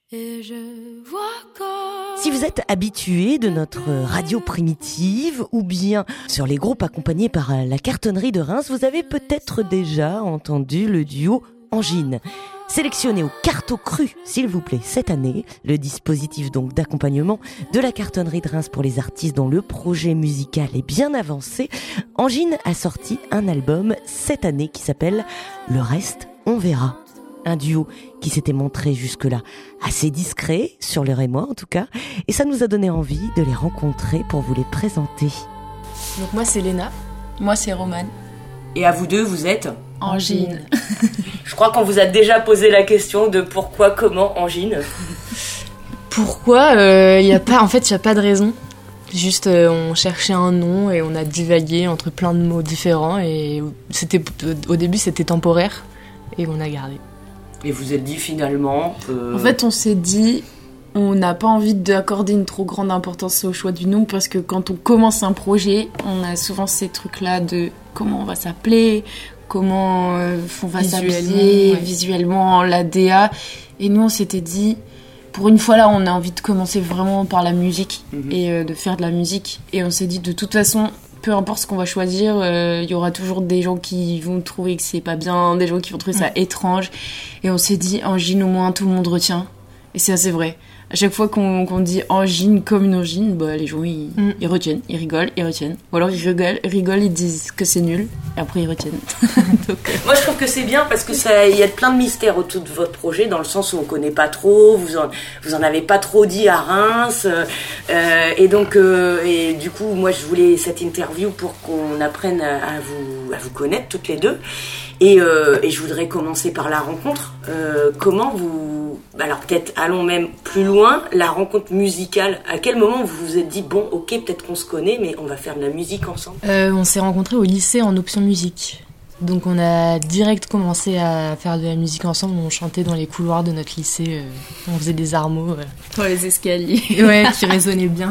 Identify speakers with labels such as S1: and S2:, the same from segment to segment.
S1: Et je vois comme...
S2: Si vous êtes habitué de notre radio primitive ou bien sur les groupes accompagnés par la cartonnerie de Reims, vous avez peut-être déjà entendu le duo Angine. Sélectionné au Carto Cru, s'il vous plaît, cette année, le dispositif donc d'accompagnement de la cartonnerie de Reims pour les artistes dont le projet musical est bien avancé, Angine a sorti un album cette année qui s'appelle Le Reste, on verra. Un duo qui s'était montré jusque-là assez discret, sur leur émoi en tout cas, et ça nous a donné envie de les rencontrer pour vous les présenter.
S3: Donc moi c'est Léna, moi c'est Romane.
S4: Et à vous deux, vous êtes
S3: Angine.
S4: Je crois qu'on vous a déjà posé la question de pourquoi, comment Angine.
S3: Pourquoi y a pas de raison. Juste on cherchait un nom et on a divagué entre plein de mots différents et au début c'était temporaire et on a gardé.
S4: Et vous êtes dit finalement...
S5: En fait, on s'est dit, on n'a pas envie d'accorder une trop grande importance au choix du nom parce que quand on commence un projet, on a souvent ces trucs-là de comment on va s'appeler, comment on va s'habiller, visuellement, la DA. Et nous, on s'était dit, pour une fois là, on a envie de commencer vraiment par la musique et de faire de la musique. Et on s'est dit, de toute façon... peu importe ce qu'on va choisir, il y aura toujours des gens qui vont trouver que c'est pas bien, des gens qui vont trouver ça étrange. Et on s'est dit, Angine, au moins, tout le monde retient. Et c'est assez vrai. À chaque fois qu'on dit Angine comme une angine, bah, les gens, ils retiennent, ils rigolent, ils retiennent. Ou alors ils rigolent, ils disent que c'est nul, et après ils retiennent.
S4: Donc, moi, je trouve que c'est bien parce que il y a plein de mystères autour de votre projet, dans le sens où on connaît pas trop, vous en avez pas trop dit à Reims. Et donc, et du coup, moi, je voulais cette interview pour qu'on apprenne à vous connaître toutes les deux. Et je voudrais commencer par la rencontre. Comment vous... Alors peut-être allons même plus loin, la rencontre musicale. À quel moment vous vous êtes dit, bon, ok, peut-être qu'on se connaît, mais on va faire de la musique ensemble?
S3: On s'est rencontrés au lycée en option musique. Donc on a direct commencé à faire de la musique ensemble. On chantait dans les couloirs de notre lycée. On faisait des armeaux.
S5: Dans les escaliers.
S3: Ouais, qui résonnaient bien.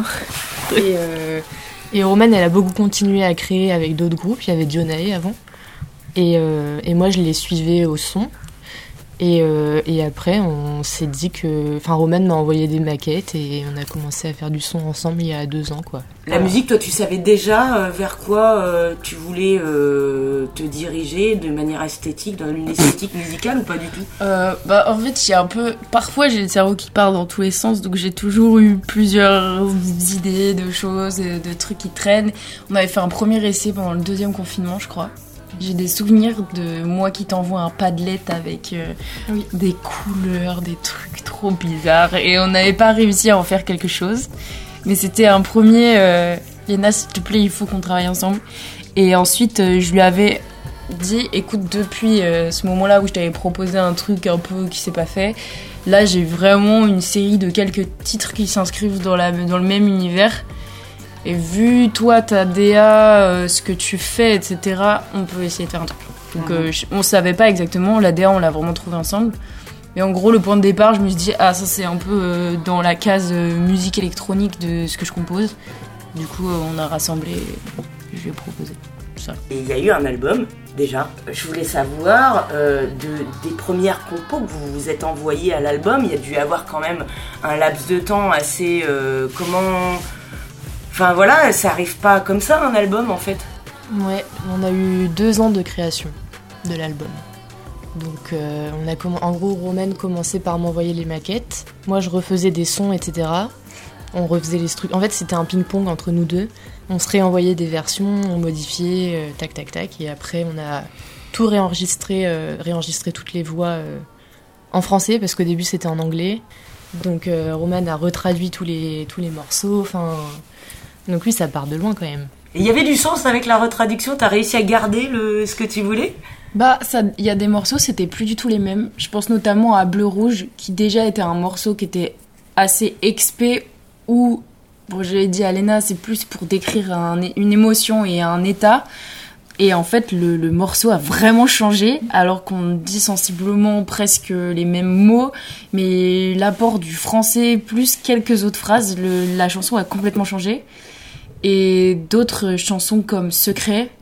S3: Et Romane, elle a beaucoup continué à créer avec d'autres groupes. Il y avait Dionae avant. Et moi, je les suivais au son. Et après, on s'est dit que... Enfin, Romane m'a envoyé des maquettes et on a commencé à faire du son ensemble il y a 2 ans, quoi.
S4: La musique, toi, tu savais déjà vers quoi tu voulais te diriger de manière esthétique, dans une esthétique musicale ou pas du tout?
S5: En fait, il y a un peu... Parfois, j'ai le cerveau qui part dans tous les sens, donc j'ai toujours eu plusieurs idées de choses, de trucs qui traînent. On avait fait un premier essai pendant le 2e confinement, je crois. J'ai des souvenirs de moi qui t'envoie un Padlet avec des couleurs, des trucs trop bizarres. Et on n'avait pas réussi à en faire quelque chose. Mais c'était un premier... Léna, s'il te plaît, il faut qu'on travaille ensemble. Et ensuite, je lui avais dit, écoute, depuis ce moment-là où je t'avais proposé un truc un peu qui s'est pas fait, là, j'ai vraiment une série de quelques titres qui s'inscrivent dans le même univers. Et vu, toi, ta DA, ce que tu fais, etc., on peut essayer de faire un truc. Donc, on savait pas exactement. La DA, on l'a vraiment trouvé ensemble. Et en gros, le point de départ, je me suis dit, ça, c'est un peu dans la case musique électronique de ce que je compose. Du coup, on a rassemblé et je lui ai proposé ça.
S4: Et il y a eu un album, déjà. Je voulais savoir, des premières compos que vous vous êtes envoyées à l'album, il y a dû y avoir quand même un laps de temps assez... Enfin voilà, ça arrive pas comme ça un album en fait.
S3: Ouais, on a eu 2 ans de création de l'album. Donc en gros, Romane commençait par m'envoyer les maquettes. Moi je refaisais des sons, etc. On refaisait les trucs. En fait c'était un ping-pong entre nous deux. On se réenvoyait des versions, on modifiait, tac tac tac. Et après on a tout réenregistré toutes les voix en français parce qu'au début c'était en anglais. Donc Romane a retraduit tous les morceaux, enfin... Donc oui, ça part de loin quand même.
S4: Et il y avait du sens avec la retraduction? T'as réussi à garder ce que tu voulais?
S5: Il y a des morceaux, c'était plus du tout les mêmes. Je pense notamment à Bleu Rouge, qui déjà était un morceau qui était assez expé, où, bon, je l'ai dit à Léna, c'est plus pour décrire une émotion et un état. Et en fait, le morceau a vraiment changé, alors qu'on dit sensiblement presque les mêmes mots, mais l'apport du français plus quelques autres phrases, la chanson a complètement changé. Et d'autres chansons comme Secret,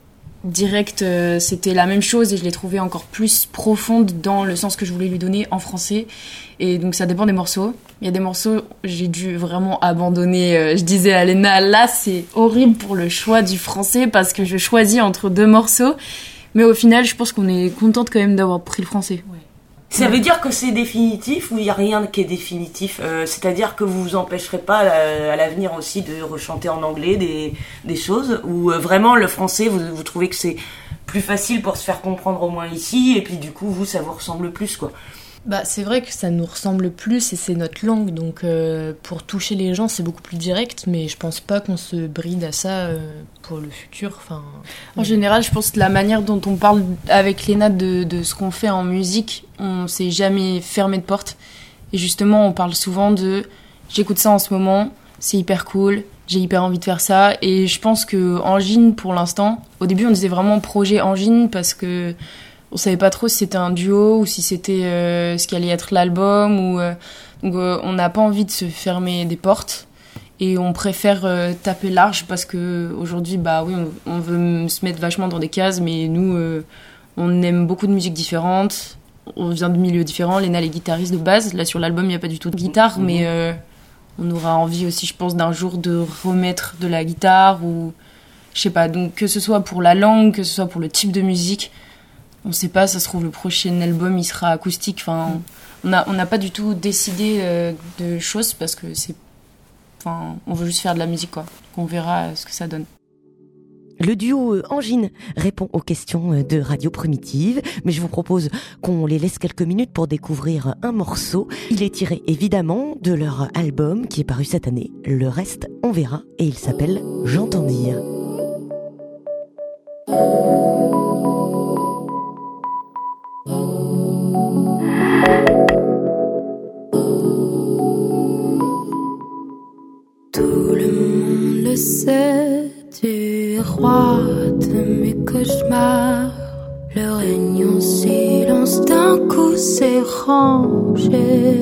S5: direct, c'était la même chose et je l'ai trouvée encore plus profonde dans le sens que je voulais lui donner en français. Et donc ça dépend des morceaux. Il y a des morceaux, j'ai dû vraiment abandonner. Je disais à Léna, là c'est horrible pour le choix du français parce que je choisis entre 2 morceaux. Mais au final, je pense qu'on est contente quand même d'avoir pris le français. Ouais.
S4: Ça veut dire que c'est définitif ou il n'y a rien qui est définitif, c'est-à-dire que vous vous empêcherez pas à l'avenir aussi de rechanter en anglais des choses, ou vraiment le français, vous trouvez que c'est plus facile pour se faire comprendre au moins ici, et puis du coup vous, ça vous ressemble plus, quoi.
S3: Bah, c'est vrai que ça nous ressemble plus et c'est notre langue, donc pour toucher les gens c'est beaucoup plus direct, mais je pense pas qu'on se bride à ça pour le futur.
S5: En général, je pense que la manière dont on parle avec Léna de ce qu'on fait en musique, on s'est jamais fermé de porte. Et justement, on parle souvent de « j'écoute ça en ce moment, c'est hyper cool, j'ai hyper envie de faire ça ». Et je pense que Angine, pour l'instant, au début on disait vraiment projet Angine parce que on savait pas trop si c'était un duo ou si c'était ce qui allait être l'album. Donc on n'a pas envie de se fermer des portes et on préfère taper large parce que aujourd'hui, bah oui, on veut se mettre vachement dans des cases, mais nous, on aime beaucoup de musiques différentes. On vient de milieux différents. Léna, elle est guitariste de base. Là, sur l'album, il n'y a pas du tout de guitare, mais on aura envie aussi, je pense, d'un jour de remettre de la guitare ou je sais pas. Donc que ce soit pour la langue, que ce soit pour le type de musique. On sait pas, ça se trouve le prochain album il sera acoustique. Enfin, on n'a pas du tout décidé de choses parce que on veut juste faire de la musique, quoi. Donc on verra ce que ça donne.
S2: Le duo Angine répond aux questions de Radio Primitive, mais je vous propose qu'on les laisse quelques minutes pour découvrir un morceau. Il est tiré évidemment de leur album qui est paru cette année. Le reste, on verra, et il s'appelle J'entends dire.
S1: Tu es roi de mes cauchemars. Le règne en silence d'un coup s'est rangé.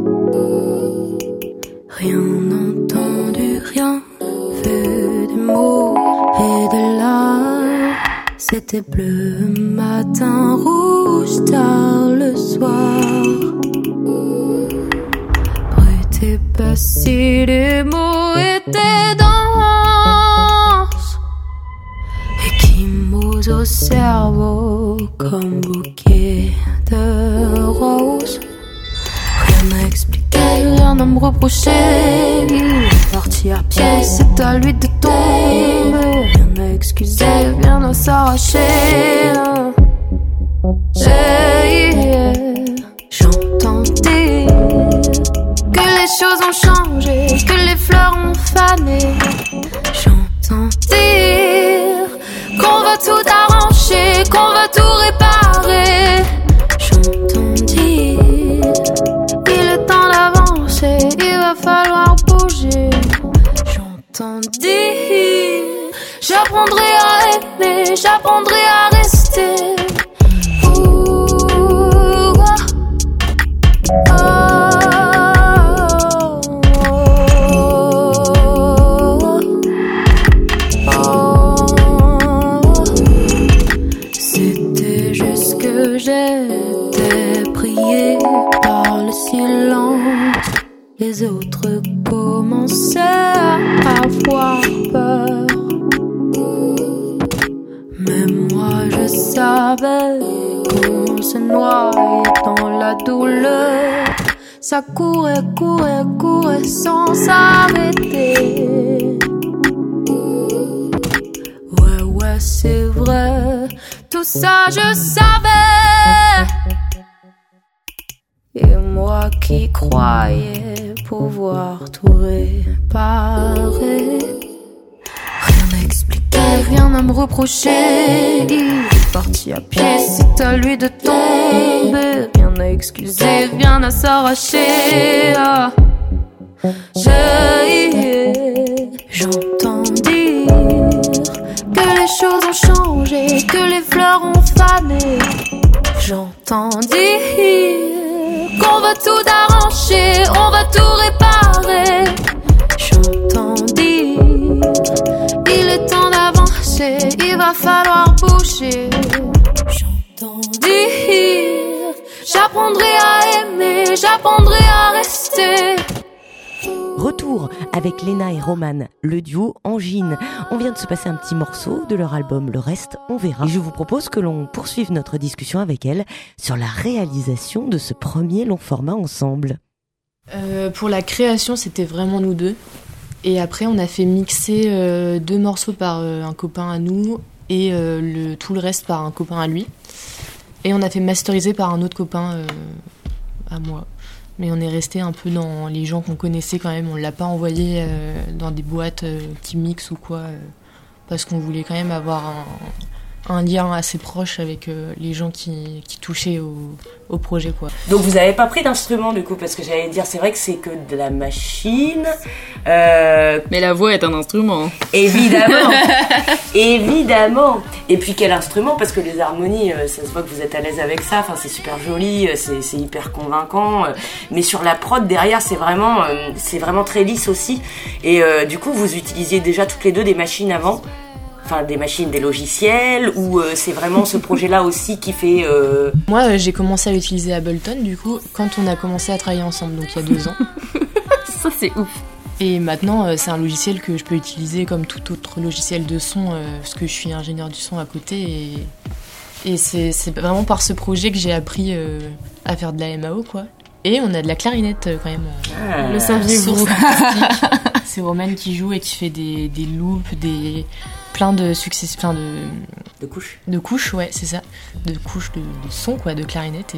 S1: Rien entendu, rien vu, des mots et de larmes. C'était bleu matin, rouge tard le soir. Brut et passé, les mots étaient denses. Au cerveau comme bouquet de roses. Rien à expliquer, rien à me reprocher. Il est parti à pied, c'est à lui de tomber. Rien à excuser, rien à s'arracher. J'entends dire que les choses ont changé, que les fleurs ont fané. J'entends dire qu'on va tout arranger, qu'on va tout réparer. J'entends dire il est temps d'avancer, il va falloir bouger. J'entends dire j'apprendrai à aimer, j'apprendrai à rester. Les autres commençaient à avoir peur. Mais moi je savais qu'on se noyait dans la douleur. Ça courait, courait, courait sans s'arrêter. Ouais, c'est vrai, tout ça je savais. Et moi qui croyais pouvoir tout réparer. Rien à expliquer, rien à me reprocher. Il est parti à pied, c'est à lui de tomber. Rien à excuser, rien à s'arracher. J'entends dire que les choses ont changé, que les fleurs ont fané. J'entends dire qu'on va tout arranger, on va tout réparer. J'entends dire il est temps d'avancer, il va falloir bouger. et j'apprendrai à rester.
S2: Retour avec Léna et Romane, le duo Angine. On vient de se passer un petit morceau de leur album, le reste on verra. Et je vous propose que l'on poursuive notre discussion avec elles sur la réalisation de ce premier long format ensemble.
S3: Pour la création, c'était vraiment nous deux. Et après, on a fait mixer 2 morceaux par un copain à nous et tout le reste par un copain à lui. Et on a fait masteriser par un autre copain à moi. Mais on est resté un peu dans les gens qu'on connaissait quand même. On l'a pas envoyé dans des boîtes qui mixent ou quoi, parce qu'on voulait quand même avoir un lien assez proche avec les gens qui touchaient au projet, quoi.
S4: Donc vous avez pas pris d'instrument du coup, parce que j'allais dire c'est vrai que c'est que de la machine.
S5: Mais la voix est un instrument.
S4: Évidemment, évidemment. Et puis quel instrument, parce que les harmonies, ça se voit que vous êtes à l'aise avec ça. Enfin c'est super joli, c'est hyper convaincant. Mais sur la prod derrière c'est vraiment très lisse aussi. Et du coup vous utilisiez déjà toutes les deux des machines avant. Enfin, des machines, des logiciels, ou c'est vraiment ce projet-là aussi qui fait...
S3: Moi, j'ai commencé à l'utiliser à Ableton, du coup, quand on a commencé à travailler ensemble, donc il y a 2 ans.
S5: Ça, c'est ouf.
S3: Et maintenant, c'est un logiciel que je peux utiliser comme tout autre logiciel de son, parce que je suis ingénieur du son à côté. Et c'est vraiment par ce projet que j'ai appris à faire de la MAO, quoi. Et on a de la clarinette, quand même.
S5: Le saviez-vous?
S3: Source artistique. C'est Romane qui joue et qui fait des loops, plein de succès, plein
S4: de couches.
S3: De couches, ouais, c'est ça. De couches de son, quoi, de clarinette. Et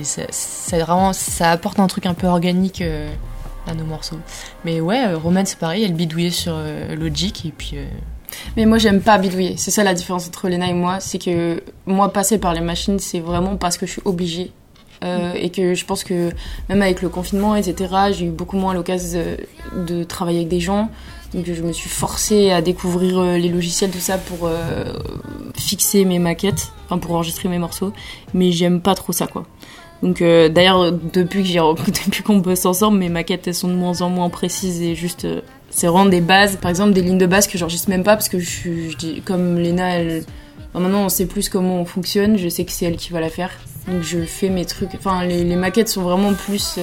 S3: ça apporte un truc un peu organique à nos morceaux. Mais ouais, Romane, c'est pareil, elle bidouillait sur Logic et puis...
S5: Mais moi, j'aime pas bidouiller. C'est ça la différence entre Léna et moi. C'est que moi, passer par les machines, c'est vraiment parce que je suis obligée. Et que je pense que même avec le confinement, etc., j'ai eu beaucoup moins l'occasion de travailler avec des gens. Donc je me suis forcée à découvrir les logiciels, tout ça, pour fixer mes maquettes, enfin pour enregistrer mes morceaux. Mais j'aime pas trop ça, quoi. Donc d'ailleurs, depuis qu'on bosse ensemble, mes maquettes, elles sont de moins en moins précises et juste... c'est vraiment des bases. Par exemple, des lignes de base que j'enregistre même pas parce que je dis, comme Léna, maintenant on sait plus comment on fonctionne, je sais que c'est elle qui va la faire. Donc je fais mes trucs... Enfin, les maquettes sont vraiment plus...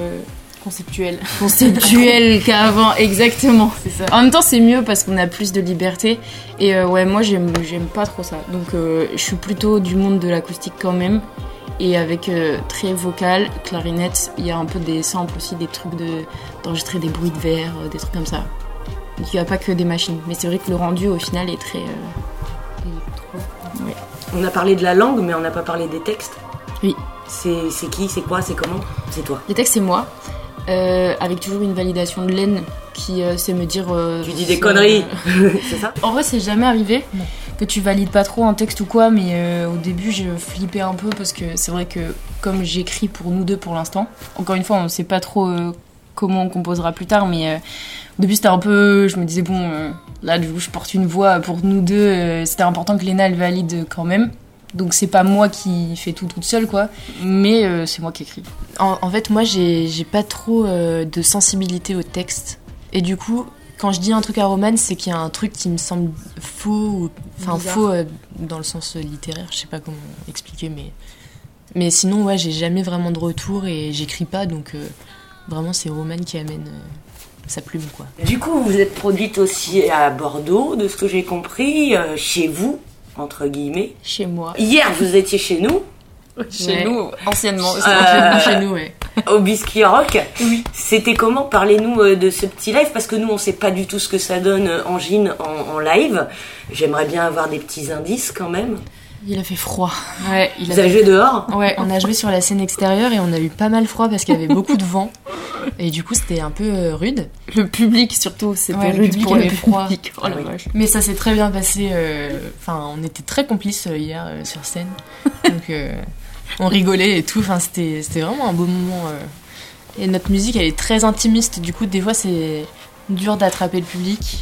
S5: Conceptuelles qu'avant, exactement.
S3: C'est ça.
S5: En même temps, c'est mieux parce qu'on a plus de liberté. Et ouais, moi, j'aime pas trop ça. Donc je suis plutôt du monde de l'acoustique quand même. Et avec très vocal, clarinette, il y a un peu des samples aussi, des trucs d'enregistrer des bruits de verre, des trucs comme ça. Donc il n'y a pas que des machines. Mais c'est vrai que le rendu, au final, est très...
S4: Ouais. On a parlé de la langue, mais on n'a pas parlé des textes.
S5: Oui.
S4: C'est qui, c'est quoi, c'est comment? C'est toi.
S5: Les textes, c'est moi. Avec toujours une validation de Laine qui sait me dire...
S4: tu dis des conneries, c'est ça?
S5: En vrai, c'est jamais arrivé que tu valides pas trop un texte ou quoi, mais au début, je flippais un peu parce que c'est vrai que comme j'écris pour nous deux pour l'instant, encore une fois, on sait pas trop comment on composera plus tard, mais au début, c'était un peu... Je me disais, bon, là, du coup, je porte une voix pour nous deux, c'était important que Léna, elle valide quand même. Donc c'est pas moi qui fais tout toute seule, quoi, mais c'est moi qui écris.
S3: En fait, moi j'ai pas trop de sensibilité au texte. Et du coup, quand je dis un truc à Romane, c'est qu'il y a un truc qui me semble faux, enfin faux dans le sens littéraire, je sais pas comment expliquer, mais sinon ouais, j'ai jamais vraiment de retour et j'écris pas, donc vraiment c'est Romane qui amène sa plume, quoi.
S4: Du coup, vous êtes produite aussi à Bordeaux, de ce que j'ai compris, chez vous, entre guillemets.
S5: Chez moi.
S4: Hier, vous étiez chez nous.
S5: Chez nous, anciennement.
S3: Chez nous, ouais.
S4: Au Biscuit Rock.
S5: Oui.
S4: C'était comment? Parlez-nous de ce petit live, parce que nous, on sait pas du tout ce que ça donne Angine en live. J'aimerais bien avoir des petits indices quand même.
S3: Il a fait froid.
S5: Ouais,
S4: vous avez joué dehors?
S3: Ouais, on a joué sur la scène extérieure et on a eu pas mal froid parce qu'il y avait beaucoup de vent. Et du coup, c'était un peu rude.
S5: Le public, surtout, c'était
S3: rude pour les froids.
S5: Oh la vache.
S3: Mais ça s'est très bien passé. Enfin, on était très complices hier sur scène. Donc, on rigolait et tout. Enfin, c'était vraiment un beau moment. Et notre musique, elle est très intimiste. Du coup, des fois, c'est dur d'attraper le public.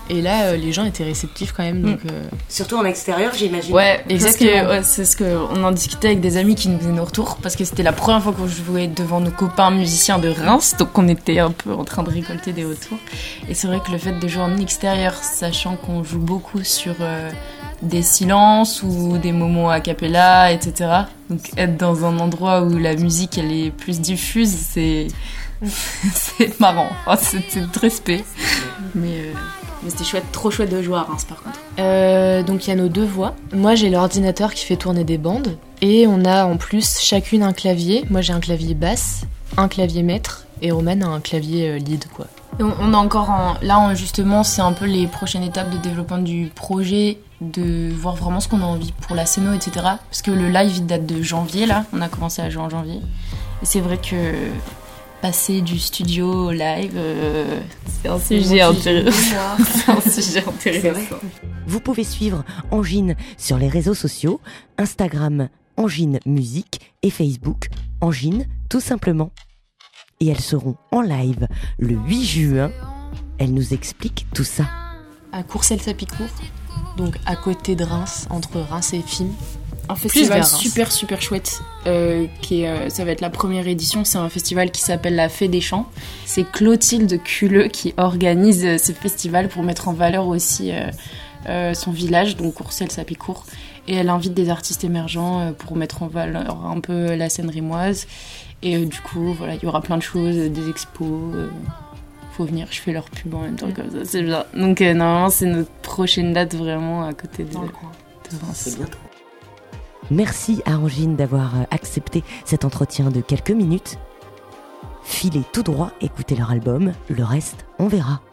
S3: Et là, les gens étaient réceptifs quand même. Donc,
S4: Surtout en extérieur, j'imagine.
S5: Ouais,
S3: Exactement.
S5: c'est ce qu'on en discutait avec des amis qui nous faisaient nos retours, parce que c'était la première fois qu'on jouait devant nos copains musiciens de Reims, donc on était un peu en train de récolter des retours. Et c'est vrai que le fait de jouer en extérieur, sachant qu'on joue beaucoup sur des silences ou des moments a cappella, etc. Donc être dans un endroit où la musique elle est plus diffuse, c'est marrant. Enfin, c'est de respect. Mais c'était chouette, trop chouette de jouer à Reims par contre.
S3: Donc il y a nos 2 voix. Moi j'ai l'ordinateur qui fait tourner des bandes. Et on a en plus chacune un clavier. Moi j'ai un clavier basse, un clavier maître. Et Romane a un clavier lead quoi.
S5: Et on a encore là justement c'est un peu les prochaines étapes de développement du projet, de voir vraiment ce qu'on a envie pour la scéno, etc. Parce que le live il date de janvier là, on a commencé à jouer en janvier. Et c'est vrai que passer du studio au live, c'est un sujet intéressant. C'est un sujet intéressant.
S2: Vous pouvez suivre Angine sur les réseaux sociaux, Instagram Angine Musique et Facebook Angine tout simplement. Et elles seront en live le 8 juin. Elles nous expliquent tout ça.
S3: À Courcelles-Sapicourt, donc à côté de Reims, entre Reims et Fismes.
S5: Un festival super chouette, ça va être la première édition, c'est un festival qui s'appelle la Fée des Champs. C'est Clotilde Culleux qui organise ce festival pour mettre en valeur aussi son village, donc Courcelles-Sapicourt. Et elle invite des artistes émergents pour mettre en valeur un peu la scène rimoise. Et du coup, voilà, il y aura plein de choses, des expos. Faut venir, je fais leur pub en même temps comme ça, c'est bien. Donc normalement, c'est notre prochaine date vraiment à côté de Reims.
S4: C'est bientôt.
S2: Merci à Angine d'avoir accepté cet entretien de quelques minutes. Filez tout droit, écoutez leur album, le reste, on verra.